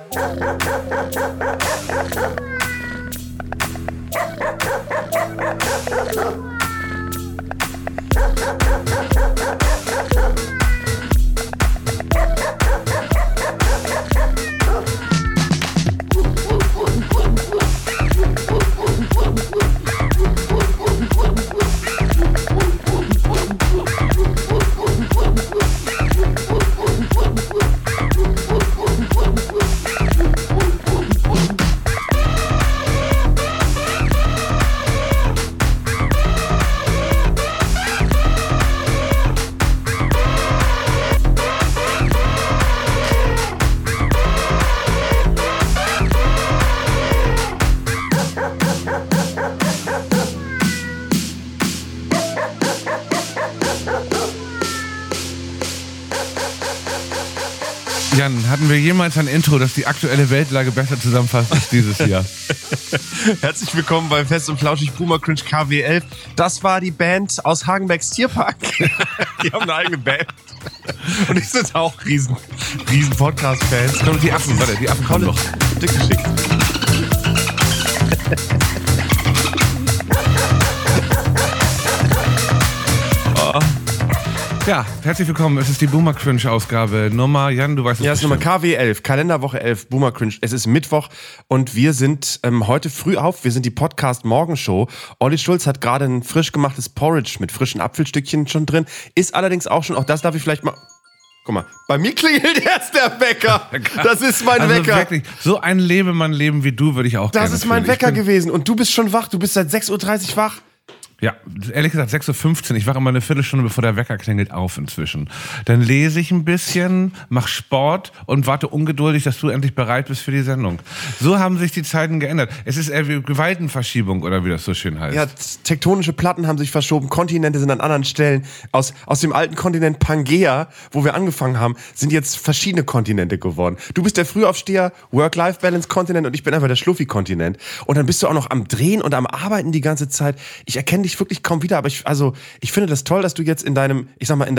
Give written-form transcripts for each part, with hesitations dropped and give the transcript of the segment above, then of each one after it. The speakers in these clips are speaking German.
Jan, hatten wir jemals ein Intro, das die aktuelle Weltlage besser zusammenfasst als dieses Jahr? Herzlich willkommen bei Fest und Flauschig Boomer Cringe KW11. Das war die Band aus Hagenbecks Tierpark. Die haben eine eigene Band. Und die sind auch riesen Podcast-Fans. Kommen die Affen, warte, die Affen kommen doch. Dick geschickt. Oh. Ja, herzlich willkommen. Es ist die Boomer Cringe Ausgabe Nummer, Jan, du weißt es. Ja, es ist Nummer KW11, Kalenderwoche 11, Boomer Cringe. Es ist Mittwoch und wir sind heute früh auf. Wir sind die Podcast-Morgenshow. Olli Schulz hat gerade ein frisch gemachtes Porridge mit frischen Apfelstückchen schon drin. Ist allerdings auch schon, auch das darf ich vielleicht mal... Guck mal, bei mir klingelt erst der Wecker. Das ist mein Wecker. Wirklich, so ein Lebemann-Leben wie du würde ich auch gerne Das ist mein Wecker gewesen und du bist schon wach. Du bist seit 6.30 Uhr wach. Ja, ehrlich gesagt 6.15 Uhr. Ich wache immer eine Viertelstunde, bevor der Wecker klingelt, auf inzwischen. Dann lese ich ein bisschen, mache Sport und warte ungeduldig, dass du endlich bereit bist für die Sendung. So haben sich die Zeiten geändert. Es ist eher wie Gewaltenverschiebung, oder wie das so schön heißt. Ja, tektonische Platten haben sich verschoben, Kontinente sind an anderen Stellen. Aus dem alten Kontinent Pangea, wo wir angefangen haben, sind jetzt verschiedene Kontinente geworden. Du bist der Frühaufsteher, Work-Life-Balance-Kontinent und ich bin einfach der Schluffi-Kontinent. Und dann bist du auch noch am Drehen und am Arbeiten die ganze Zeit. Ich erkenne dich wirklich kaum wieder, aber ich finde das toll, dass du jetzt in deinem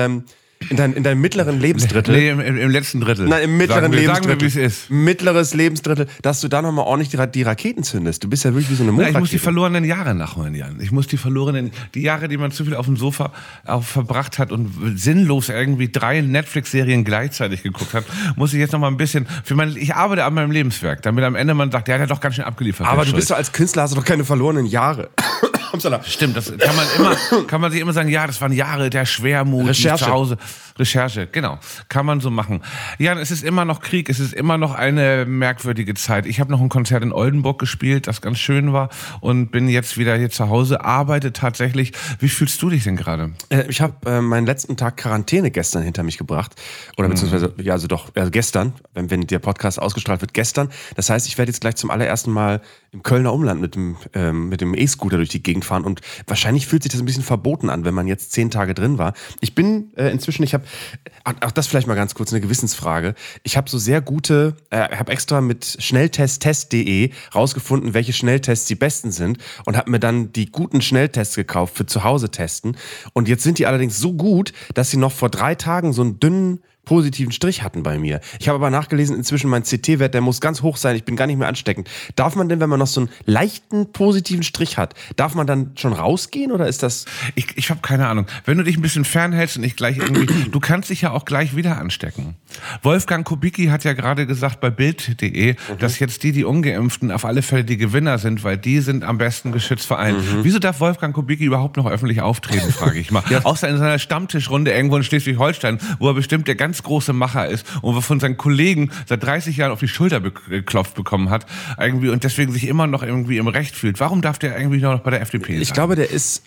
mittleren Lebensdrittel. Nee, im letzten Drittel. Nein, im mittleren Lebensdrittel. Sagen wir, wie es ist. Mittleres Lebensdrittel, dass du da nochmal ordentlich die Raketen zündest. Du bist ja wirklich wie so eine Mondrakete. Ich muss die verlorenen Jahre nachholen, Jan. Ich muss die Jahre, die man zu viel auf dem Sofa auch verbracht hat und sinnlos irgendwie 3 Netflix-Serien gleichzeitig geguckt hat, muss ich jetzt nochmal ein bisschen, ich arbeite an meinem Lebenswerk, damit am Ende man sagt, der hat ja doch ganz schön abgeliefert. Aber du bist doch als Künstler, hast du doch keine verlorenen Jahre. Stimmt, das kann man sich immer sagen, ja, das waren Jahre der Schwermut, Recherche. Zu Hause. Recherche, genau. Kann man so machen. Jan, es ist immer noch Krieg, es ist immer noch eine merkwürdige Zeit. Ich habe noch ein Konzert in Oldenburg gespielt, das ganz schön war und bin jetzt wieder hier zu Hause, arbeite tatsächlich. Wie fühlst du dich denn gerade? Ich habe meinen letzten Tag Quarantäne gestern hinter mich gebracht. Oder beziehungsweise, gestern, wenn der Podcast ausgestrahlt wird, gestern. Das heißt, ich werde jetzt gleich zum allerersten Mal im Kölner Umland mit dem E-Scooter durch die Gegend fahren und wahrscheinlich fühlt sich das ein bisschen verboten an, wenn man jetzt 10 Tage drin war. Ich bin inzwischen, auch das vielleicht mal ganz kurz eine Gewissensfrage. Ich habe so sehr gute, habe extra mit schnelltesttest.de rausgefunden, welche Schnelltests die besten sind und habe mir dann die guten Schnelltests gekauft für zu Hause testen. Und jetzt sind die allerdings so gut, dass sie noch vor 3 Tagen so einen dünnen positiven Strich hatten bei mir. Ich habe aber nachgelesen, inzwischen mein CT-Wert, der muss ganz hoch sein, ich bin gar nicht mehr ansteckend. Darf man denn, wenn man noch so einen leichten positiven Strich hat, darf man dann schon rausgehen oder ist das... Ich habe keine Ahnung. Wenn du dich ein bisschen fernhältst und nicht gleich irgendwie... du kannst dich ja auch gleich wieder anstecken. Wolfgang Kubicki hat ja gerade gesagt bei Bild.de, dass jetzt die Ungeimpften auf alle Fälle die Gewinner sind, weil die sind am besten geschützt vor allen. Wieso darf Wolfgang Kubicki überhaupt noch öffentlich auftreten, frage ich mal. Ja. Außer in seiner Stammtischrunde irgendwo in Schleswig-Holstein, wo er bestimmt der ganz große Macher ist und wo von seinen Kollegen seit 30 Jahren auf die Schulter geklopft bekommen hat irgendwie und deswegen sich immer noch irgendwie im Recht fühlt. Warum darf der irgendwie noch bei der FDP sein? Ich glaube, der ist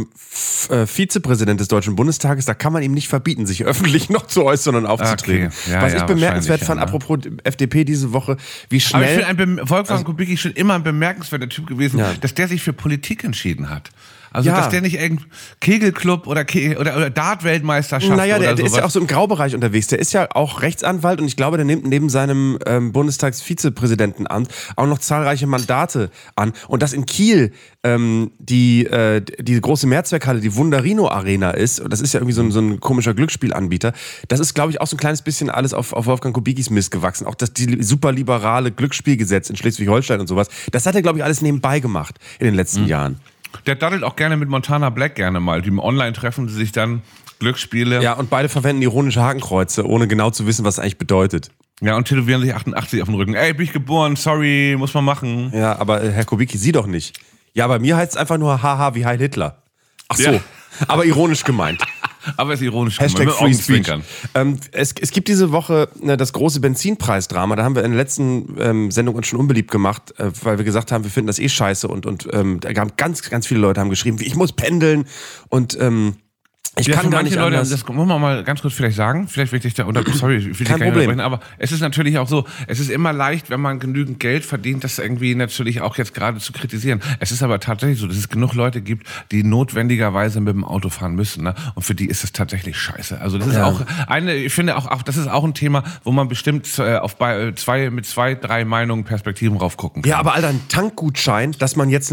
Vizepräsident des Deutschen Bundestages. Da kann man ihm nicht verbieten, sich öffentlich noch zu äußern und aufzutreten. Okay. Ja, was ich bemerkenswert fand, apropos FDP diese Woche, wie schnell... Aber ich finde, Wolfgang Kubicki ist schon immer ein bemerkenswerter Typ gewesen, dass der sich für Politik entschieden hat. Also, dass der nicht irgendein Kegelclub oder Dart-Weltmeisterschaft naja, oder der sowas. ist ja auch so im Graubereich unterwegs. Der ist ja auch Rechtsanwalt und ich glaube, der nimmt neben seinem Bundestagsvizepräsidentenamt auch noch zahlreiche Mandate an. Und dass in Kiel die große Mehrzweckhalle, die Wunderino Arena ist, und das ist ja irgendwie so ein komischer Glücksspielanbieter, das ist, glaube ich, auch so ein kleines bisschen alles auf Wolfgang Kubicki's Mist gewachsen. Auch die superliberale Glücksspielgesetz in Schleswig-Holstein und sowas, das hat er, glaube ich, alles nebenbei gemacht in den letzten Jahren. Der daddelt auch gerne mit Montana Black gerne mal. Die online treffen sie sich dann, Glücksspiele. Ja, und beide verwenden ironische Hakenkreuze, ohne genau zu wissen, was es eigentlich bedeutet. Ja, und tätowieren sich 88 auf den Rücken. Ey, bin ich geboren, sorry, muss man machen. Ja, aber Herr Kubicki, Sie doch nicht. Ja, bei mir heißt es einfach nur haha wie Heil Hitler. Ach so, ja. Aber ironisch gemeint. Aber ist ironisch Hashtag gemeint. Free Speech. Es gibt diese Woche das große Benzinpreisdrama. Da haben wir in der letzten Sendung uns schon unbeliebt gemacht, weil wir gesagt haben, wir finden das eh scheiße. Und da haben ganz, ganz viele Leute haben geschrieben, ich muss pendeln und ich kann gar nicht Leute, anders. Das muss man mal ganz kurz vielleicht sagen. Vielleicht will ich dich da sorry, ich will dich gar nicht unterbrechen, aber es ist natürlich auch so, es ist immer leicht, wenn man genügend Geld verdient, das irgendwie natürlich auch jetzt gerade zu kritisieren. Es ist aber tatsächlich so, dass es genug Leute gibt, die notwendigerweise mit dem Auto fahren müssen, ne? Und für die ist es tatsächlich scheiße. Also das ist auch ich finde auch, das ist auch ein Thema, wo man bestimmt mit 2-3 Meinungen, Perspektiven drauf gucken kann. Ja, aber Alter, ein Tankgutschein, dass man jetzt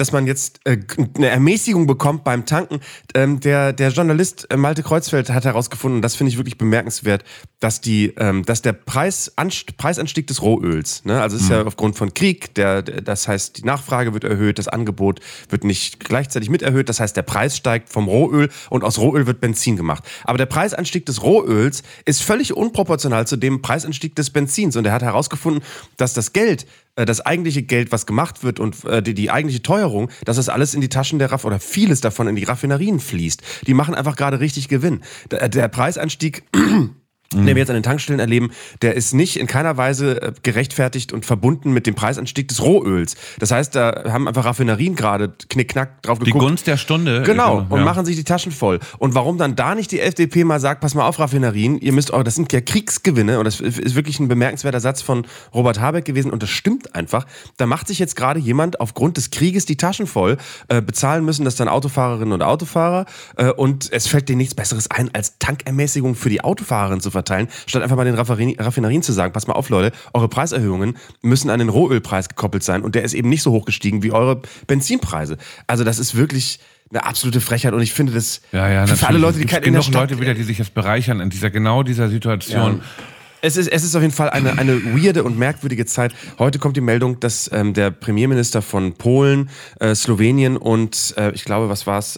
eine Ermäßigung bekommt beim Tanken, der Journalist Malte Kreuzfeld hat herausgefunden, das finde ich wirklich bemerkenswert, dass der Preisanstieg des Rohöls, ne, also es ist ja aufgrund von Krieg, das heißt, die Nachfrage wird erhöht, das Angebot wird nicht gleichzeitig mit erhöht, das heißt, der Preis steigt vom Rohöl und aus Rohöl wird Benzin gemacht. Aber der Preisanstieg des Rohöls ist völlig unproportional zu dem Preisanstieg des Benzins und er hat herausgefunden, dass das eigentliche Geld, was gemacht wird und die eigentliche Teuerung, dass das alles in die Taschen oder vieles davon in die Raffinerien fließt. Die machen einfach gerade richtig Gewinn. Der Preisanstieg, den wir jetzt an den Tankstellen erleben, der ist nicht in keiner Weise gerechtfertigt und verbunden mit dem Preisanstieg des Rohöls. Das heißt, da haben einfach Raffinerien gerade knickknack drauf geguckt. Die Gunst der Stunde. Genau, und machen sich die Taschen voll. Und warum dann da nicht die FDP mal sagt, pass mal auf, Raffinerien, das sind ja Kriegsgewinne, und das ist wirklich ein bemerkenswerter Satz von Robert Habeck gewesen, und das stimmt einfach. Da macht sich jetzt gerade jemand aufgrund des Krieges die Taschen voll, bezahlen müssen das dann Autofahrerinnen und Autofahrer, und es fällt denen nichts Besseres ein, als Tankermäßigung für die Autofahrerinnen zu verteilen, statt einfach mal den Raffinerien zu sagen, pass mal auf, Leute, eure Preiserhöhungen müssen an den Rohölpreis gekoppelt sein, und der ist eben nicht so hoch gestiegen wie eure Benzinpreise. Also das ist wirklich eine absolute Frechheit, und ich finde das für alle Leute, die kein in der Stadt... Leute wieder, die sich jetzt bereichern in dieser Situation. Ja. Es ist auf jeden Fall eine weirde und merkwürdige Zeit. Heute kommt die Meldung, dass der Premierminister von Polen, Slowenien und ich glaube, was war's?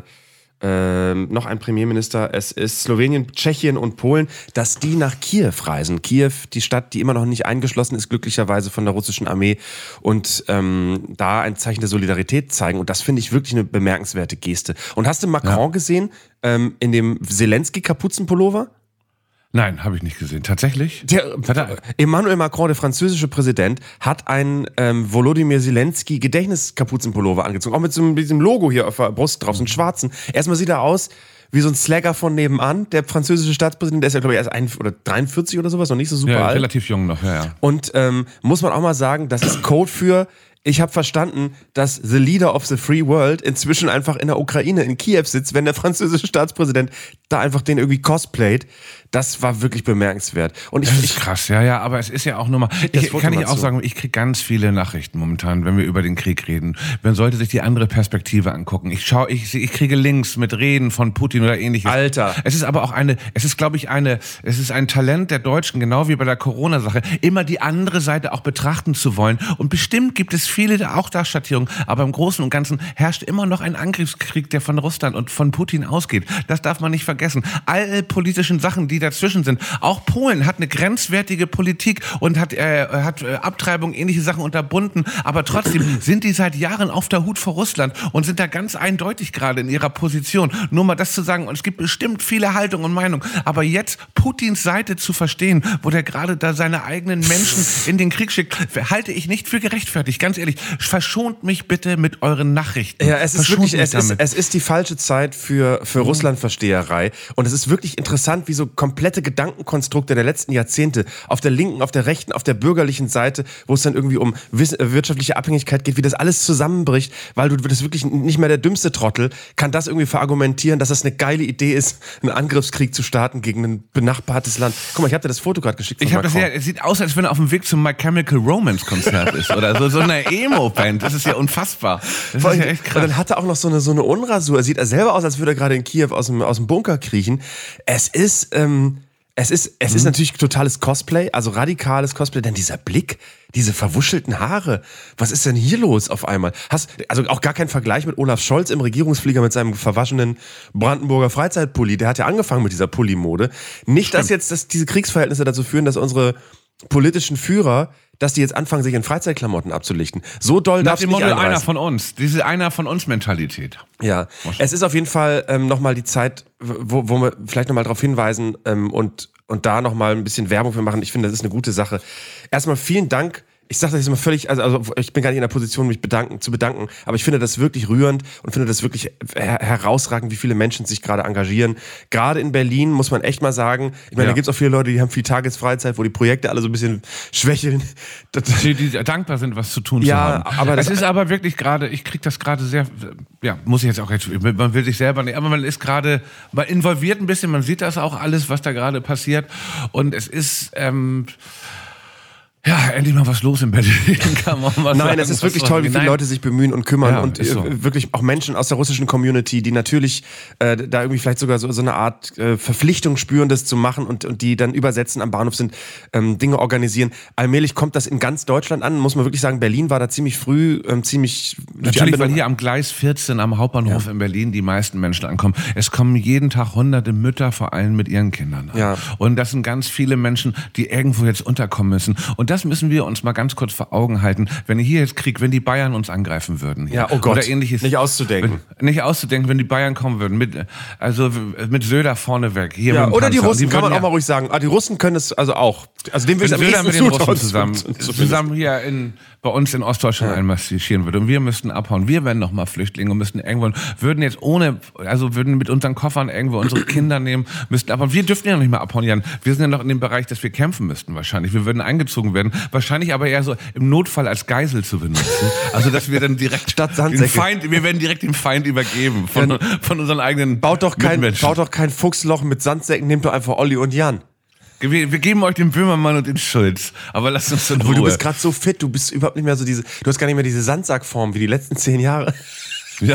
Noch ein Premierminister, es ist Slowenien, Tschechien und Polen, dass die nach Kiew reisen. Kiew, die Stadt, die immer noch nicht eingeschlossen ist, glücklicherweise von der russischen Armee, und da ein Zeichen der Solidarität zeigen. Und das finde ich wirklich eine bemerkenswerte Geste. Und hast du Macron gesehen in dem Zelensky-Kapuzenpullover? Nein, habe ich nicht gesehen. Tatsächlich? Emmanuel Macron, der französische Präsident, hat einen Volodymyr Zelensky Gedächtniskapuzenpullover angezogen. Auch mit diesem Logo hier auf der Brust drauf, so einen schwarzen. Erstmal sieht er aus wie so ein Slagger von nebenan. Der französische Staatspräsident, der ist ja, glaube ich, erst 43 oder sowas, noch nicht so super alt. Relativ jung noch, ja. Und muss man auch mal sagen, das ist Code für... Ich habe verstanden, dass the leader of the free world inzwischen einfach in der Ukraine, in Kiew sitzt, wenn der französische Staatspräsident da einfach den irgendwie cosplayt. Das war wirklich bemerkenswert. Und das ist krass, ja, aber es ist ja auch nur mal, ich kriege ganz viele Nachrichten momentan, wenn wir über den Krieg reden. Man sollte sich die andere Perspektive angucken. Ich kriege Links mit Reden von Putin oder ähnliches. Alter. Es ist aber auch es ist ein Talent der Deutschen, genau wie bei der Corona-Sache, immer die andere Seite auch betrachten zu wollen. Und bestimmt gibt es viele auch da Schattierungen, aber im Großen und Ganzen herrscht immer noch ein Angriffskrieg, der von Russland und von Putin ausgeht. Das darf man nicht vergessen. Alle politischen Sachen, die dazwischen sind. Auch Polen hat eine grenzwertige Politik und hat Abtreibung, ähnliche Sachen unterbunden, aber trotzdem sind die seit Jahren auf der Hut vor Russland und sind da ganz eindeutig gerade in ihrer Position. Nur mal das zu sagen, und es gibt bestimmt viele Haltungen und Meinungen, aber jetzt Putins Seite zu verstehen, wo der gerade da seine eigenen Menschen in den Krieg schickt, halte ich nicht für gerechtfertigt. Ganz ehrlich, verschont mich bitte mit euren Nachrichten. Ja, es ist wirklich, es ist die falsche Zeit für Russlandversteherei. Und es ist wirklich interessant, wie so komplette Gedankenkonstrukte der letzten Jahrzehnte auf der linken, auf der rechten, auf der bürgerlichen Seite, wo es dann irgendwie um wirtschaftliche Abhängigkeit geht, wie das alles zusammenbricht, weil du das wirklich nicht mehr der dümmste Trottel kann das irgendwie verargumentieren, dass das eine geile Idee ist, einen Angriffskrieg zu starten gegen ein benachbartes Land. Guck mal, ich habe dir das Foto gerade geschickt. Es sieht aus, als wenn er auf dem Weg zum My Chemical Romance Konzert ist oder so eine Emo-Band. Das ist ja unfassbar. Das ist ja echt krass. Und dann hat er auch noch so eine Unrasur. Er sieht selber aus, als würde er gerade in Kiew aus dem Bunker kriechen. Es ist natürlich totales Cosplay, also radikales Cosplay, denn dieser Blick, diese verwuschelten Haare, was ist denn hier los auf einmal? Also auch gar kein Vergleich mit Olaf Scholz im Regierungsflieger mit seinem verwaschenen Brandenburger Freizeitpulli, der hat ja angefangen mit dieser Pulli-Mode. Nicht, dass diese Kriegsverhältnisse dazu führen, dass unsere politischen Führer, dass die jetzt anfangen, sich in Freizeitklamotten abzulichten. So doll darf es nicht einreißen. Einer von uns, diese Einer von uns Mentalität. Ja, es ist auf jeden Fall nochmal die Zeit, wo wir vielleicht nochmal darauf hinweisen und da nochmal ein bisschen Werbung für machen. Ich finde, das ist eine gute Sache. Erstmal vielen Dank. Ich sage das jetzt mal völlig, also ich bin gar nicht in der Position, mich zu bedanken, aber ich finde das wirklich rührend und finde das wirklich herausragend, wie viele Menschen sich gerade engagieren. Gerade in Berlin muss man echt mal sagen, ich meine, da gibt es auch viele Leute, die haben viel Tagesfreizeit, wo die Projekte alle so ein bisschen schwächeln. Die dankbar sind, was zu tun zu haben. Aber es ist aber wirklich gerade, ich kriege das gerade sehr, muss ich jetzt auch man will sich selber nicht, aber man ist gerade involviert ein bisschen, man sieht das auch alles, was da gerade passiert und es ist, endlich mal was los in Berlin. Kann man mal sagen, es ist wirklich toll, wie viele Leute sich bemühen und kümmern und so. Wirklich auch Menschen aus der russischen Community, die natürlich da irgendwie vielleicht sogar so eine Art Verpflichtung spüren, das zu machen und die dann übersetzen am Bahnhof sind, Dinge organisieren. Allmählich kommt das in ganz Deutschland an, muss man wirklich sagen. Berlin war da ziemlich früh, Natürlich, weil hier am Gleis 14 am Hauptbahnhof in Berlin die meisten Menschen ankommen. Es kommen jeden Tag hunderte Mütter, vor allem mit ihren Kindern an. Ja. Und das sind ganz viele Menschen, die irgendwo jetzt unterkommen müssen. Und das müssen wir uns mal ganz kurz vor Augen halten. Wenn hier jetzt wenn die Bayern uns angreifen würden. Hier, oh Gott, oder ähnliches. Nicht auszudenken, wenn die Bayern kommen würden. Mit Söder vorneweg. Hier ja, oder die Russen, die kann man auch mal ruhig sagen. Die Russen können es also auch. Also dem will Söder mit den Russen zusammen hier bei uns in Ostdeutschland einmarschieren würde. Und wir müssten abhauen. Wir wären noch mal Flüchtlinge und würden jetzt würden mit unseren Koffern irgendwo unsere Kinder nehmen, müssten abhauen. Wir dürften ja noch nicht mehr abhauen, Jan. Wir sind ja noch in dem Bereich, dass wir kämpfen müssten wahrscheinlich. Wir würden eingezogen werden. Wahrscheinlich aber eher so im Notfall als Geisel zu benutzen. Also, dass wir dann direkt wir werden direkt dem Feind übergeben von unseren eigenen Baut doch kein Fuchsloch mit Sandsäcken, nehmt doch einfach Olli und Jan. Wir geben euch den Böhmermann und den Schulz, aber lasst uns in Ruhe. Du bist gerade so fit, du bist überhaupt nicht mehr so du hast gar nicht mehr diese Sandsackform wie die letzten 10 Jahre. Ja.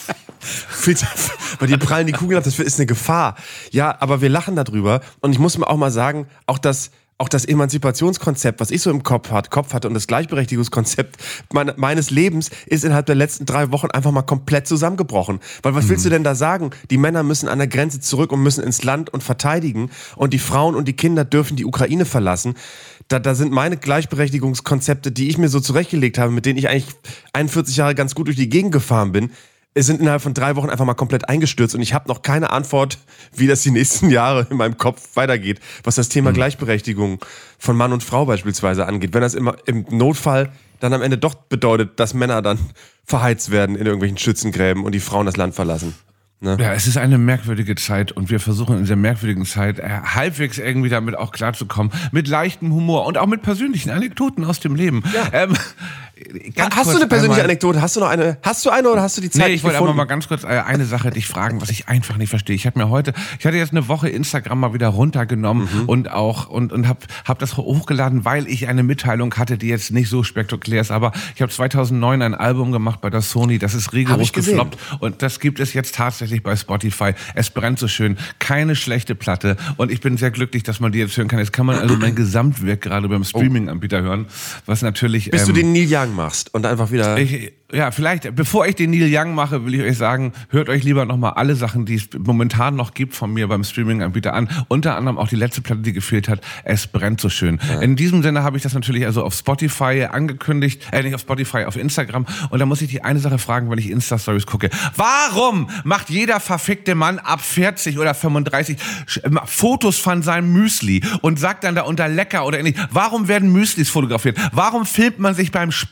Bei dir prallen die Kugeln ab, das ist eine Gefahr. Ja, aber wir lachen darüber und ich muss mir auch mal sagen, auch das Emanzipationskonzept, was ich so im Kopf hatte und das Gleichberechtigungskonzept meines Lebens ist innerhalb der letzten 3 Wochen einfach mal komplett zusammengebrochen. Weil was willst du denn da sagen? Die Männer müssen an der Grenze zurück und müssen ins Land und verteidigen und die Frauen und die Kinder dürfen die Ukraine verlassen. Da sind meine Gleichberechtigungskonzepte, die ich mir so zurechtgelegt habe, mit denen ich eigentlich 41 Jahre ganz gut durch die Gegend gefahren bin, sind innerhalb von 3 Wochen einfach mal komplett eingestürzt und ich habe noch keine Antwort, wie das die nächsten Jahre in meinem Kopf weitergeht, was das Thema Gleichberechtigung von Mann und Frau beispielsweise angeht. Wenn das immer im Notfall dann am Ende doch bedeutet, dass Männer dann verheizt werden in irgendwelchen Schützengräben und die Frauen das Land verlassen. Ne? Ja, es ist eine merkwürdige Zeit und wir versuchen in dieser merkwürdigen Zeit halbwegs irgendwie damit auch klarzukommen, mit leichtem Humor und auch mit persönlichen Anekdoten aus dem Leben. Ja. Hast du eine persönliche Anekdote? Hast du noch eine? Hast du eine oder hast du die Zeit ich wollte aber mal ganz kurz eine Sache dich fragen, was ich einfach nicht verstehe. Ich hatte jetzt eine Woche Instagram mal wieder runtergenommen und hab das hochgeladen, weil ich eine Mitteilung hatte, die jetzt nicht so spektakulär ist, aber ich habe 2009 ein Album gemacht bei der Sony, das ist rigoros gefloppt und das gibt es jetzt tatsächlich bei Spotify. Es brennt so schön, keine schlechte Platte und ich bin sehr glücklich, dass man die jetzt hören kann. Jetzt kann man also mein Gesamtwerk gerade beim Streaming-Anbieter hören, was natürlich... Bis du den Neil Young machst und einfach wieder... Vielleicht, bevor ich den Neil Young mache, will ich euch sagen, hört euch lieber nochmal alle Sachen, die es momentan noch gibt von mir beim Streaming-Anbieter an. Unter anderem auch die letzte Platte, die gefehlt hat, Es brennt so schön. Ja. In diesem Sinne habe ich das natürlich also auf Spotify angekündigt, nicht auf Spotify, auf Instagram. Und da muss ich die eine Sache fragen, wenn ich Insta-Stories gucke. Warum macht jeder verfickte Mann ab 40 oder 35 Fotos von seinem Müsli und sagt dann da unter lecker oder ähnlich? Warum werden Müslis fotografiert? Warum filmt man sich beim Sport?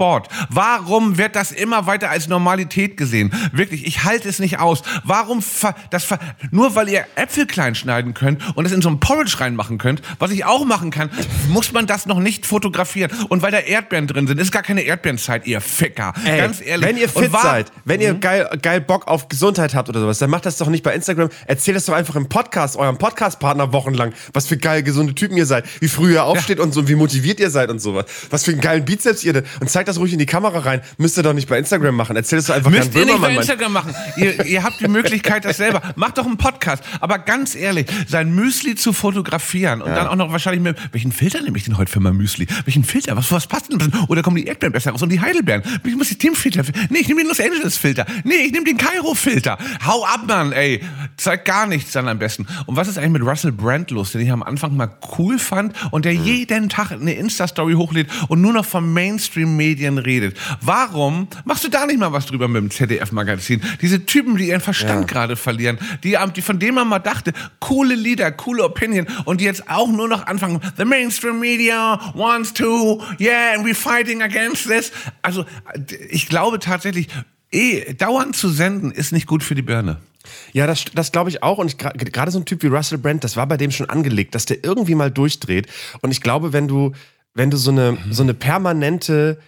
Sport. Warum wird das immer weiter als Normalität gesehen? Wirklich, ich halte es nicht aus. Warum nur weil ihr Äpfel klein schneiden könnt und es in so ein Porridge reinmachen könnt, was ich auch machen kann, muss man das noch nicht fotografieren. Und weil da Erdbeeren drin sind, ist gar keine Erdbeerenzeit, ihr Ficker. Ey, ganz ehrlich. Wenn ihr fit seid, wenn ihr geil Bock auf Gesundheit habt oder sowas, dann macht das doch nicht bei Instagram. Erzählt das doch einfach im Podcast, eurem Podcast-Partner wochenlang, was für geil gesunde Typen ihr seid, wie früh ihr aufsteht und so, wie motiviert ihr seid und sowas. Was für einen geilen Bizeps ihr denn. Und zeigt das ruhig in die Kamera rein. Müsst ihr doch nicht bei Instagram machen. Erzählt es doch einfach Müsst ihr nicht bei Instagram machen. Ihr habt die Möglichkeit, das selber. Macht doch einen Podcast. Aber ganz ehrlich, sein Müsli zu fotografieren und dann auch noch wahrscheinlich mit, welchen Filter nehme ich denn heute für mein Müsli? Welchen Filter? Was passt denn? Oder kommen die Erdbeeren besser raus und die Heidelbeeren? Ich muss die Teamfilter. Nee, ich nehme den Los Angeles Filter. Nee, ich nehme den Kairo Filter. Hau ab, Mann, ey. Zeig gar nichts dann am besten. Und was ist eigentlich mit Russell Brand los, den ich am Anfang mal cool fand und der jeden Tag eine Insta-Story hochlädt und nur noch von Mainstream-Medien redet? Warum machst du da nicht mal was drüber mit dem ZDF-Magazin? Diese Typen, die ihren Verstand gerade verlieren, die von denen man mal dachte, coole Lieder, coole Opinion und die jetzt auch nur noch anfangen, the mainstream media wants to, yeah, and we're fighting against this. Also ich glaube tatsächlich, dauernd zu senden ist nicht gut für die Birne. Ja, das glaube ich auch. Und gerade so ein Typ wie Russell Brand, das war bei dem schon angelegt, dass der irgendwie mal durchdreht. Und ich glaube, wenn du so eine permanente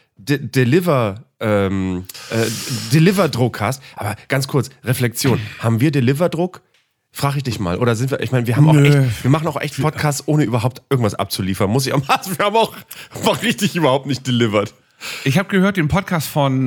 Deliver-Druck hast, aber ganz kurz, Reflexion, haben wir Deliver-Druck? Frag ich dich mal. Oder sind wir, ich meine, wir machen auch echt Podcasts, ohne überhaupt irgendwas abzuliefern. Muss ich auch mal, wir haben auch richtig überhaupt nicht delivered. Ich habe gehört den Podcast von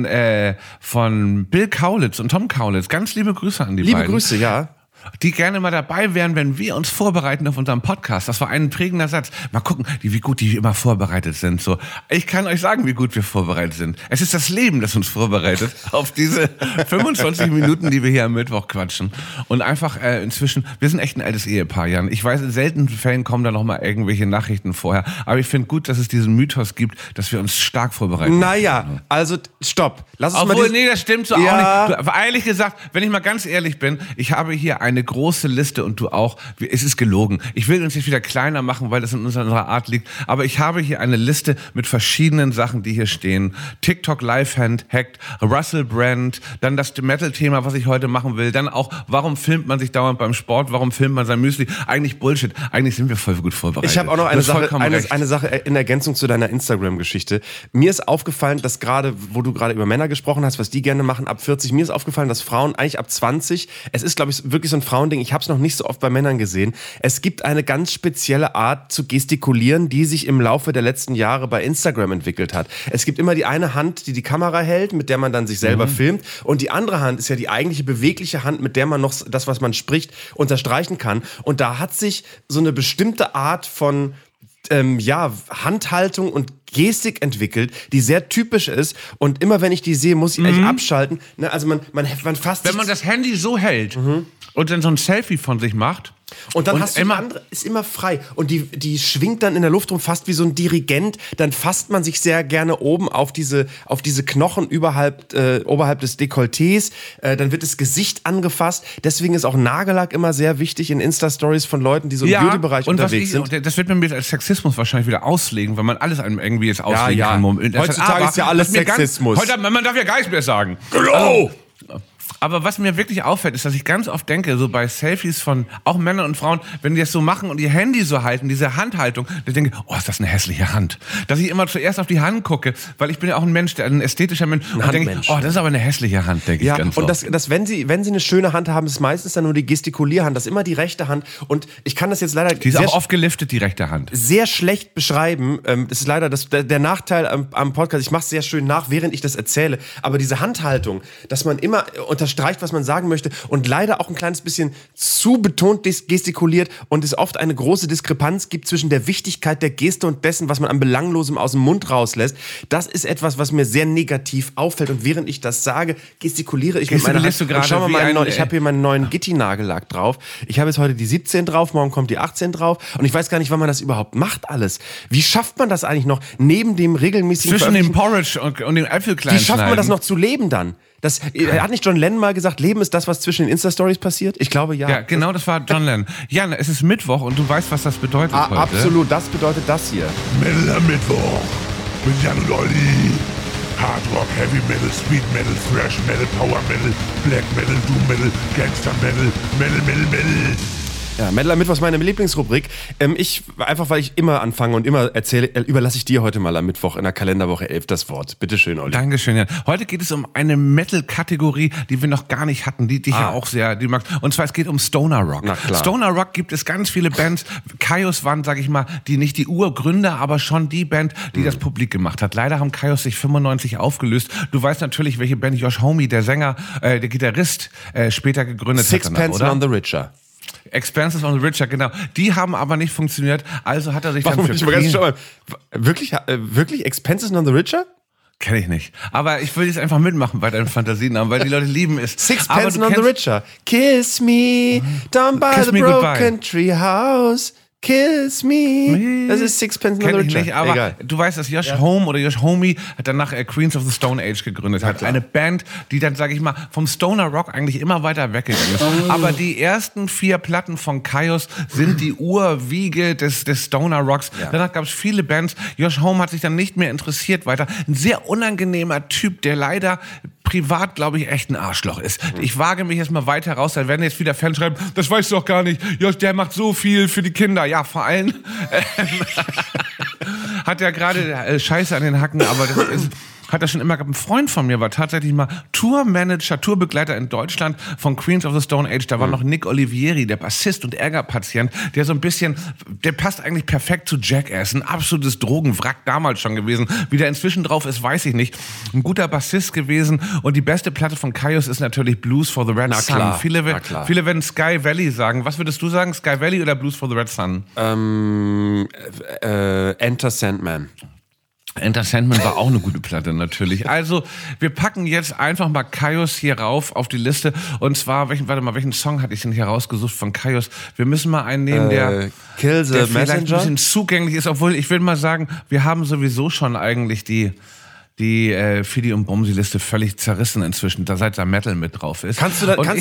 Bill Kaulitz und Tom Kaulitz. Ganz liebe Grüße an die beiden. Liebe Grüße, ja. Die gerne mal dabei wären, wenn wir uns vorbereiten auf unseren Podcast. Das war ein prägender Satz. Mal gucken, wie gut die immer vorbereitet sind. So, ich kann euch sagen, wie gut wir vorbereitet sind. Es ist das Leben, das uns vorbereitet auf diese 25 Minuten, die wir hier am Mittwoch quatschen. Und einfach inzwischen, wir sind echt ein altes Ehepaar, Jan. Ich weiß, in seltenen Fällen kommen da noch mal irgendwelche Nachrichten vorher. Aber ich finde gut, dass es diesen Mythos gibt, dass wir uns stark vorbereiten. Naja, also stopp. Lass uns Obwohl, nee, das stimmt so auch nicht. Aber ehrlich gesagt, wenn ich mal ganz ehrlich bin, ich habe hier eine große Liste und du auch. Es ist gelogen. Ich will uns jetzt wieder kleiner machen, weil das in unserer Art liegt. Aber ich habe hier eine Liste mit verschiedenen Sachen, die hier stehen. TikTok Lifehand hackt, Russell Brand, dann das Metal-Thema, was ich heute machen will. Dann auch, warum filmt man sich dauernd beim Sport? Warum filmt man sein Müsli? Eigentlich Bullshit. Eigentlich sind wir voll gut vorbereitet. Ich habe auch noch eine Sache in Ergänzung zu deiner Instagram-Geschichte. Mir ist aufgefallen, dass wo du gerade über Männer gesprochen hast, was die gerne machen ab 40, mir ist aufgefallen, dass Frauen eigentlich ab 20, es ist, glaube ich, wirklich so ein Frauending, ich habe es noch nicht so oft bei Männern gesehen, es gibt eine ganz spezielle Art zu gestikulieren, die sich im Laufe der letzten Jahre bei Instagram entwickelt hat. Es gibt immer die eine Hand, die die Kamera hält, mit der man dann sich selber filmt, und die andere Hand ist ja die eigentliche bewegliche Hand, mit der man noch das, was man spricht, unterstreichen kann. Und da hat sich so eine bestimmte Art von Handhaltung und Gestik entwickelt, die sehr typisch ist, und immer wenn ich die sehe, muss ich eigentlich abschalten. Ne, also man fasst. Wenn man das Handy so hält und dann so ein Selfie von sich macht. Und dann hast du die andere, ist immer frei. Und die schwingt dann in der Luft rum, fast wie so ein Dirigent. Dann fasst man sich sehr gerne oben auf diese Knochen oberhalb des Dekolletés. Dann wird das Gesicht angefasst. Deswegen ist auch Nagellack immer sehr wichtig in Insta-Stories von Leuten, die so im Beauty-Bereich unterwegs sind. Und das wird man mir als Sexismus wahrscheinlich wieder auslegen, weil man alles einem irgendwie jetzt auslegen kann. Heutzutage ist ja alles Sexismus. Man darf ja gar nichts mehr sagen. Genau! Aber was mir wirklich auffällt, ist, dass ich ganz oft denke, so bei Selfies von auch Männern und Frauen, wenn die das so machen und ihr Handy so halten, diese Handhaltung, dann denke ich, oh, ist das eine hässliche Hand. Dass ich immer zuerst auf die Hand gucke, weil ich bin ja auch ein ästhetischer Mensch. Und denke, oh, das ist aber eine hässliche Hand, denke ich ganz oft. Und das, wenn sie eine schöne Hand haben, ist meistens dann nur die Gestikulierhand, das ist immer die rechte Hand. Und ich kann das jetzt leider... Die ist auch oft geliftet, die rechte Hand. Sehr schlecht beschreiben. Das ist leider der Nachteil am Podcast. Ich mache es sehr schön nach, während ich das erzähle. Aber diese Handhaltung, dass man immer unterstreicht, was man sagen möchte, und leider auch ein kleines bisschen zu betont gestikuliert und es oft eine große Diskrepanz gibt zwischen der Wichtigkeit der Geste und dessen, was man an Belanglosem aus dem Mund rauslässt. Das ist etwas, was mir sehr negativ auffällt, und während ich das sage, gestikuliere ich mit meiner Hand. Schau mal, ich habe hier meinen neuen Gitti-Nagellack drauf. Ich habe jetzt heute die 17 drauf, morgen kommt die 18 drauf, und ich weiß gar nicht, wann man das überhaupt macht alles. Wie schafft man das eigentlich noch, neben dem regelmäßigen zwischen dem Porridge und dem Äpfelkleinschneiden? Wie schafft man das noch zu leben dann? Hat nicht John Lennon mal gesagt, Leben ist das, was zwischen den Insta-Stories passiert? Ich glaube, ja. Ja, genau, das war John Lennon. Jan, es ist Mittwoch und du weißt, was das bedeutet heute. Absolut, das bedeutet das hier. Mittwoch mit Jan und Olli. Hard Rock, Heavy Metal, Speed Metal, Thrash Metal, Power Metal, Black Metal, Doom Metal, Gangster Metal, Metal. Ja, Metal am Mittwoch ist meine Lieblingsrubrik. Weil ich immer anfange und immer erzähle, überlasse ich dir heute mal am Mittwoch in der Kalenderwoche 11 das Wort. Bitte schön, Olli. Dankeschön, Jan. Heute geht es um eine Metal-Kategorie, die wir noch gar nicht hatten, die dich ja auch sehr, die magst. Und zwar, es geht um Stoner Rock. Na klar. Stoner Rock gibt es ganz viele Bands. Kyuss waren, sag ich mal, die nicht die Urgründer, aber schon die Band, die das publik gemacht hat. Leider haben Kyuss sich 95 aufgelöst. Du weißt natürlich, welche Band Josh Homme, der Sänger, der Gitarrist, später gegründet hat. Sixpence None the Richer. Expenses on the Richer, genau. Die haben aber nicht funktioniert, also hat er sich Warum dann für nicht? Wirklich Expenses None the Richer? Kenn ich nicht. Aber ich will jetzt einfach mitmachen bei deinen Fantasienamen, weil die Leute lieben es. Sixpence None the Richer. Kiss me, down by the broken tree house. Kiss me. Das ist Sixpence None the Richer. Nicht, aber egal. Du weißt, dass Josh Homme oder Josh Homme hat danach Queens of the Stone Age gegründet hat. Eine Band, die dann, sag ich mal, vom Stoner Rock eigentlich immer weiter weggegangen ist. Aber die ersten 4 Platten von Kyuss sind die Urwiege des Stoner Rocks. Ja. Danach gab es viele Bands. Josh Homme hat sich dann nicht mehr interessiert weiter. Ein sehr unangenehmer Typ, der leider privat, glaube ich, echt ein Arschloch ist. Ich wage mich jetzt mal weiter raus, da werden jetzt wieder Fans schreiben, das weißt du doch gar nicht. Josh, der macht so viel für die Kinder. Ja, vor allem hat er gerade Scheiße an den Hacken, aber das ist... Hat er schon immer gehabt. Ein Freund von mir war tatsächlich mal Tourmanager, Tourbegleiter in Deutschland von Queens of the Stone Age. Da war noch Nick Olivieri, der Bassist und Ärgerpatient, der so ein bisschen, der passt eigentlich perfekt zu Jackass. Ein absolutes Drogenwrack damals schon gewesen. Wie der inzwischen drauf ist, weiß ich nicht. Ein guter Bassist gewesen. Und die beste Platte von Kyuss ist natürlich Blues for the Red Sun. Klar. Viele werden Sky Valley sagen. Was würdest du sagen? Sky Valley oder Blues for the Red Sun? Enter Sandman. Enter Sandman war auch eine gute Platte natürlich. Also, wir packen jetzt einfach mal Kyuss hier rauf auf die Liste. Und zwar, welchen Song hatte ich denn hier rausgesucht von Kyuss? Wir müssen mal einen nehmen, der Kill the vielleicht Messenger? ein bisschen zugänglich ist. Obwohl, ich will mal sagen, wir haben sowieso schon eigentlich die Fidi und Bumsi-Liste völlig zerrissen inzwischen, da seit da Metal mit drauf ist. Können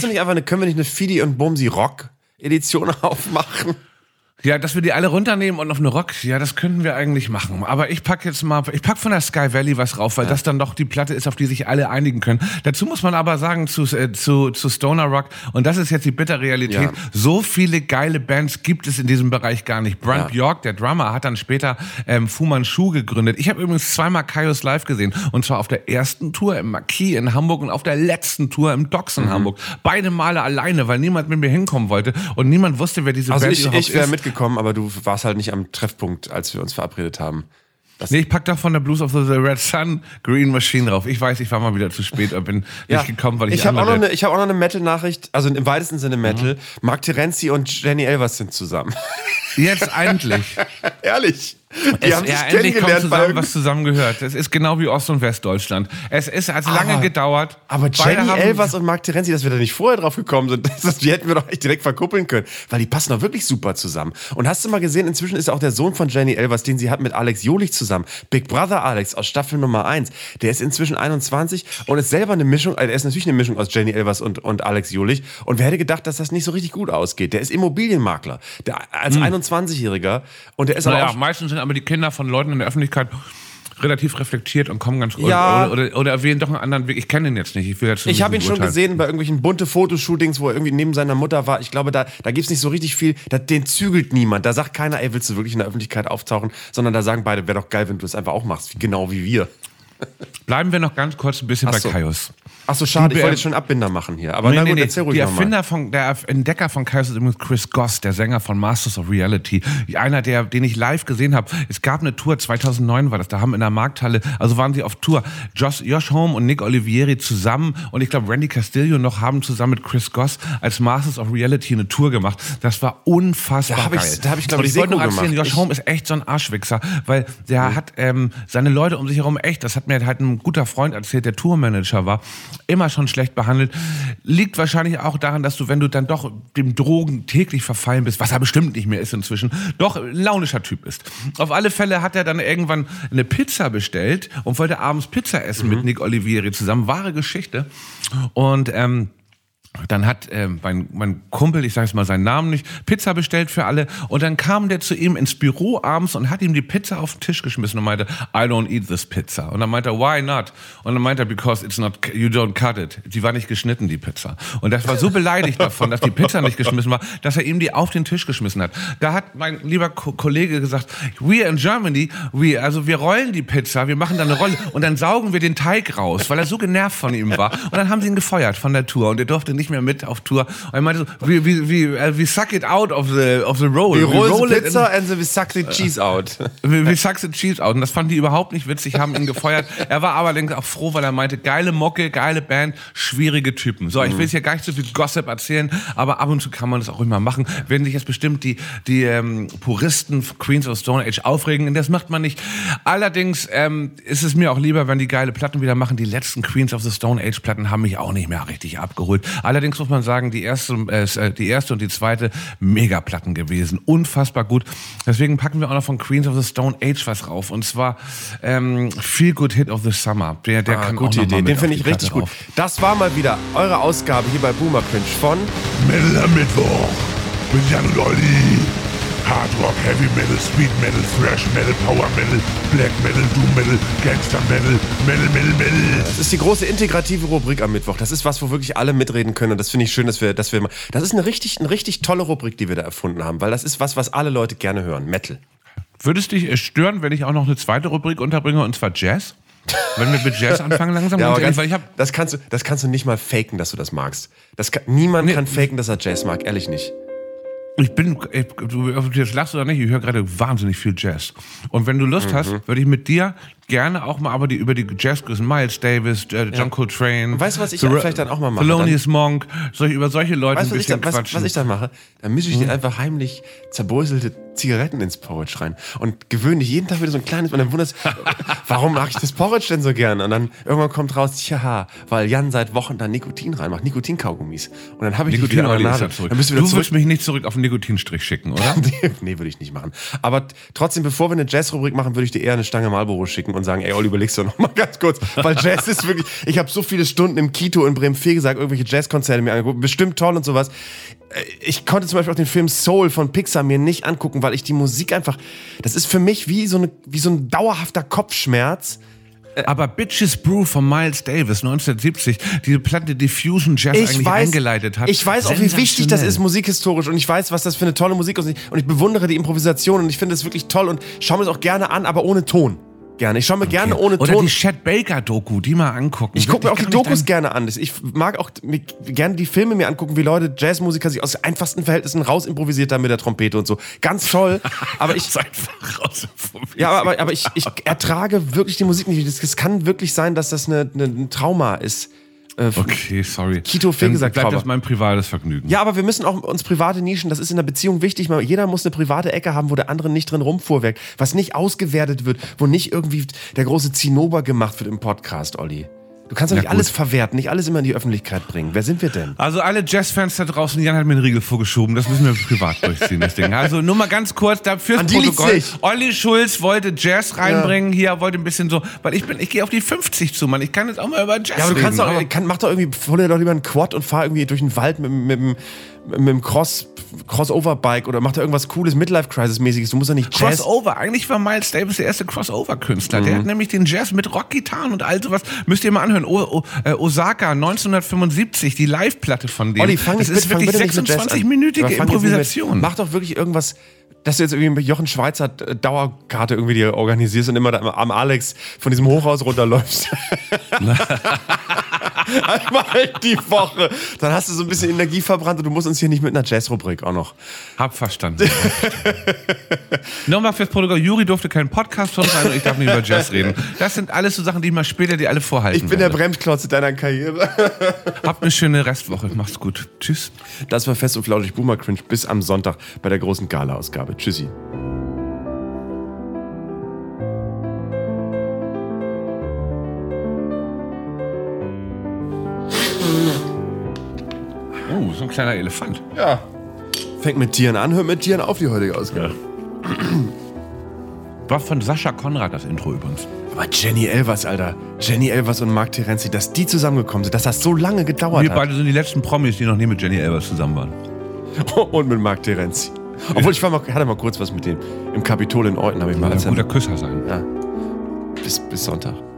wir nicht eine Fidi und Bumsi Rock-Edition aufmachen? Ja, dass wir die alle runternehmen und auf eine Rock, ja, das könnten wir eigentlich machen. Aber ich pack von der Sky Valley was rauf, weil das dann doch die Platte ist, auf die sich alle einigen können. Dazu muss man aber sagen, zu Stoner Rock, und das ist jetzt die bittere Realität, so viele geile Bands gibt es in diesem Bereich gar nicht. Brent Bjork, der Drummer, hat dann später Fu Manchu gegründet. Ich habe übrigens 2-mal Kyuss live gesehen. Und zwar auf der ersten Tour im Marquis in Hamburg und auf der letzten Tour im Docks in Hamburg. Beide Male alleine, weil niemand mit mir hinkommen wollte und niemand wusste, wer diese Band überhaupt ist. Ich wäre mitgekommen, aber du warst halt nicht am Treffpunkt, als wir uns verabredet haben. Ich pack da von der Blues of the Red Sun Green Machine drauf. Ich weiß, ich war mal wieder zu spät und bin nicht gekommen, weil ich habe auch noch eine Metal-Nachricht, also im weitesten Sinne Metal. Mark Terenzi und Jenny Elvers sind zusammen. Jetzt endlich. Ehrlich. Die haben sich endlich kommt kennengelernt, zusammen, was zusammengehört. Es ist genau wie Ost- und Westdeutschland. Es hat lange gedauert. Aber Jenny Elvers und Mark Terenzi, dass wir da nicht vorher drauf gekommen sind, die hätten wir doch echt direkt verkuppeln können. Weil die passen doch wirklich super zusammen. Und hast du mal gesehen, inzwischen ist auch der Sohn von Jenny Elvers, den sie hat mit Alex Jolich zusammen. Big Brother Alex aus Staffel Nummer 1. Der ist inzwischen 21 und ist selber eine Mischung, er ist natürlich eine Mischung aus Jenny Elvers und Alex Jolich. Und wer hätte gedacht, dass das nicht so richtig gut ausgeht? Der ist Immobilienmakler. Als 21-Jähriger. Und der ist meistens sind aber die Kinder von Leuten in der Öffentlichkeit relativ reflektiert und kommen ganz gut. Oder erwähnen doch einen anderen Weg. Ich kenne ihn jetzt nicht. Ich habe ihn schon gesehen bei irgendwelchen bunte Fotoshootings, wo er irgendwie neben seiner Mutter war. Ich glaube, da gibt es nicht so richtig viel. Den zügelt niemand. Da sagt keiner, ey, willst du wirklich in der Öffentlichkeit auftauchen? Sondern da sagen beide, wäre doch geil, wenn du es einfach auch machst. Genau wie wir. Bleiben wir noch ganz kurz ein bisschen bei Kyuss. Achso, schade, ich wollte jetzt schon Abbinder machen hier. Aber erzähl ruhig nochmal. Der Entdecker von Kyuss ist übrigens Chris Goss, der Sänger von Masters of Reality. Einer, den ich live gesehen habe. Es gab eine Tour, 2009 war das, da haben in der Markthalle, also waren sie auf Tour, Josh Homme und Nick Olivieri zusammen und ich glaube Randy Castillo noch haben zusammen mit Chris Goss als Masters of Reality eine Tour gemacht. Das war unfassbar geil. Da hab ich glaube ich, wollte nur erzählen, Josh Homme ist echt so ein Arschwichser, weil der hat seine Leute um sich herum echt, das hat mir halt ein guter Freund erzählt, der Tourmanager war, immer schon schlecht behandelt. Liegt wahrscheinlich auch daran, dass du, wenn du dann doch dem Drogen täglich verfallen bist, was er bestimmt nicht mehr ist inzwischen, doch ein launischer Typ ist. Auf alle Fälle hat er dann irgendwann eine Pizza bestellt und wollte abends Pizza essen mit Nick Olivieri zusammen. Wahre Geschichte. Und Dann hat mein Kumpel, ich sage jetzt mal seinen Namen nicht, Pizza bestellt für alle und dann kam der zu ihm ins Büro abends und hat ihm die Pizza auf den Tisch geschmissen und meinte, I don't eat this pizza. Und dann meinte er, why not? Und dann meinte er, because it's not, you don't cut it. Die war nicht geschnitten, die Pizza. Und das war so beleidigt davon, dass die Pizza nicht geschmissen war, dass er ihm die auf den Tisch geschmissen hat. Da hat mein lieber Kollege gesagt, we in Germany, wir rollen die Pizza, wir machen da eine Rolle und dann saugen wir den Teig raus, weil er so genervt von ihm war. Und dann haben sie ihn gefeuert von der Tour und er durfte nicht mehr mit auf Tour. Und er meinte so, we suck it out of the roll. Wir rollen die Pizza and we suck the cheese out. We suck the cheese out. Und das fanden die überhaupt nicht witzig, haben ihn gefeuert. Er war aber allerdings auch froh, weil er meinte, geile Mucke, geile Band, schwierige Typen. So, ich will jetzt hier gar nicht so viel Gossip erzählen, aber ab und zu kann man das auch immer machen. Werden sich jetzt bestimmt die Puristen Queens of Stone Age aufregen. Und das macht man nicht. Allerdings ist es mir auch lieber, wenn die geile Platten wieder machen. Die letzten Queens of the Stone Age Platten haben mich auch nicht mehr richtig abgeholt. Allerdings muss man sagen, die erste und die zweite Megaplatten gewesen. Unfassbar gut. Deswegen packen wir auch noch von Queens of the Stone Age was rauf. Und zwar Feel Good Hit of the Summer. Der kann gute auch Idee. Den finde ich richtig gut. Das war mal wieder eure Ausgabe hier bei Boomer Cringe von Metal am Mittwoch mit Jan und Olli. Hard Rock, Heavy Metal, Speed Metal, Thrash Metal, Power Metal, Black Metal, Doom Metal, Gangster Metal, Metal. Das ist die große integrative Rubrik am Mittwoch. Das ist was, wo wirklich alle mitreden können. Und das finde ich schön, dass wir mal. Das ist eine richtig tolle Rubrik, die wir da erfunden haben, weil das ist was alle Leute gerne hören. Metal. Würdest dich stören, wenn ich auch noch eine zweite Rubrik unterbringe, und zwar Jazz? Wenn wir mit Jazz anfangen langsam? Ja, aber das kannst du nicht mal faken, dass du das magst. Niemand kann faken, dass er Jazz mag. Ehrlich nicht. Du jetzt lachst oder nicht, ich höre gerade wahnsinnig viel Jazz. Und wenn du Lust hast, würde ich mit dir gerne auch mal aber über die Jazzgrößen, Miles Davis, John Coltrane. Weißt du, was ich vielleicht dann auch mal mache? Thelonious Monk, über solche Leute ein bisschen quatschen. Was ich dann mache? Dann mische ich dir einfach heimlich zerbröselte Zigaretten ins Porridge rein und gewöhne dich jeden Tag wieder so ein kleines, und dann wunderst, warum mag ich das Porridge denn so gern? Und dann irgendwann kommt raus, tja, weil Jan seit Wochen da Nikotin reinmacht, Nikotinkaugummis. Und dann habe ich dich wieder an der Nadel. Dann bist du wieder würdest mich nicht zurück auf den Nikotinstrich schicken, oder? Nee, würde ich nicht machen. Aber trotzdem, bevor wir eine Jazz-Rubrik machen, würde ich dir eher eine Stange Marlboro schicken und sagen, ey Olli, überlegst du noch mal ganz kurz, weil Jazz ist wirklich, ich habe so viele Stunden im Kito in Bremen-Fehl gesagt, irgendwelche Jazzkonzerte mir angeguckt, bestimmt toll und sowas. Ich konnte zum Beispiel auch den Film Soul von Pixar mir nicht angucken, weil ich die Musik einfach, das ist für mich wie so ein dauerhafter Kopfschmerz. Aber Bitches Brew von Miles Davis 1970, diese Platte, die Fusion Jazz eingeleitet hat. Ich weiß auch, wie wichtig das ist musikhistorisch, und ich weiß, was das für eine tolle Musik ist, und ich bewundere die Improvisation und ich finde es wirklich toll und schaue mir das auch gerne an, aber ohne Ton. Gerne. Ich schaue mir gerne ohne Ton. Oder die Chet Baker-Doku, die mal angucken. Ich gucke mir auch die Dokus gerne an. Ich mag auch gerne die Filme mir angucken, wie Leute, Jazzmusiker, sich aus einfachsten Verhältnissen raus improvisiert haben mit der Trompete und so. Ganz toll. Aber ich einfach raus improvisiert. Ja, aber ich ertrage wirklich die Musik nicht. Es kann wirklich sein, dass das ein Trauma ist. Okay, sorry. Kito Fee gesagt, bleibt das mein privates Vergnügen. Ja, aber wir müssen auch uns private Nischen, das ist in der Beziehung wichtig. Jeder muss eine private Ecke haben, wo der andere nicht drin rumfuhrwerkt, was nicht ausgewertet wird, wo nicht irgendwie der große Zinnober gemacht wird im Podcast, Olli. Du kannst doch nicht alles verwerten, nicht alles immer in die Öffentlichkeit bringen. Wer sind wir denn? Also alle Jazzfans da draußen, Jan hat mir einen Riegel vorgeschoben, das müssen wir privat durchziehen, das Ding. Also nur mal ganz kurz, da fürs Protokoll. Olli Schulz wollte Jazz reinbringen, hier wollte ein bisschen so, weil ich gehe auf die 50 zu, Mann. Ich kann jetzt auch mal über Jazz reden. Ja, aber du kannst mach doch irgendwie, hol dir doch lieber einen Quad und fahr irgendwie durch den Wald mit dem Crossover-Bike oder mach da irgendwas Cooles, Midlife-Crisis-mäßiges. Du musst ja nicht Jazz... Crossover. Eigentlich war Miles Davis der erste Crossover-Künstler. Der hat nämlich den Jazz mit Rockgitarren und all sowas. Müsst ihr mal anhören. Osaka, 1975, die Live-Platte von dem. Olli, das ist wirklich 26-minütige Improvisation. Mach doch wirklich irgendwas, dass du jetzt irgendwie mit Jochen Schweizer Dauerkarte irgendwie dir organisierst und immer da am Alex von diesem Hochhaus runterläufst. Einmal die Woche. Dann hast du so ein bisschen Energie verbrannt und du musst uns hier nicht mit einer Jazz-Rubrik auch noch. Hab verstanden. Nochmal fürs Protokoll. Juri durfte keinen Podcast von sein und ich darf nicht über Jazz reden. Das sind alles so Sachen, die ich mal später dir alle vorhalten Ich bin der Bremsklotz deiner Karriere. Habt eine schöne Restwoche. Macht's gut. Tschüss. Das war Fest und Flauschig Boomer Cringe bis am Sonntag bei der großen Gala-Ausgabe. Tschüssi. Oh, so ein kleiner Elefant. Ja. Fängt mit Tieren an, hört mit Tieren auf, die heutige Ausgabe. Ja. War von Sascha Konrad das Intro übrigens. Aber Jenny Elvers, Alter. Jenny Elvers und Mark Terenzi, dass die zusammengekommen sind, dass das so lange gedauert Wir hat. beide sind die letzten Promis, die noch nie mit Jenny Elvers zusammen waren. Und mit Mark Terenzi. Obwohl, ich hatte mal kurz was mit dem. Im Kapitol in Euten habe ich mal. Ein guter Küsser sein. Ja. Bis Sonntag.